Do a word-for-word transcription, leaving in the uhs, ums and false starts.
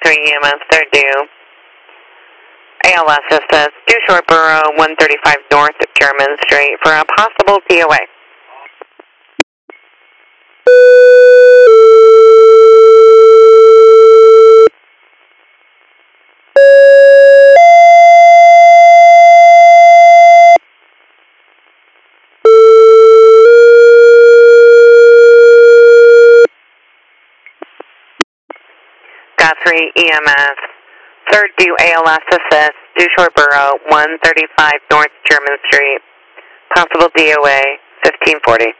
three E M S, they're due. A L S assist, due Short Borough, one thirty-five North German Street for a possible D O A. Guthrie E M S, third due A L S assist, due Short Borough, one thirty-five North German Street, possible D O A, fifteen forty.